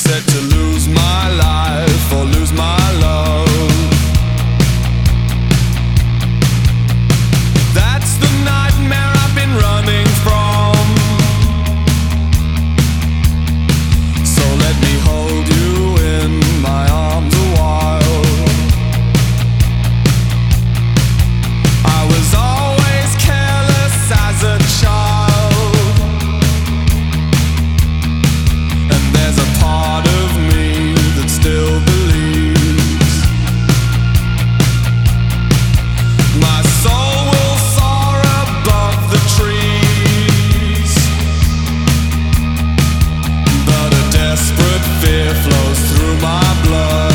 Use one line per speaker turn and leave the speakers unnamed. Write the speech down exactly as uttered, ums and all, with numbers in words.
set to lose my life or lose my love. That's the nightmare I've been running from. So let me hold you in my arms a while. I was always careless as a child, and there's a part of me that still believes my soul will soar above the trees. But a desperate fear flows through my blood.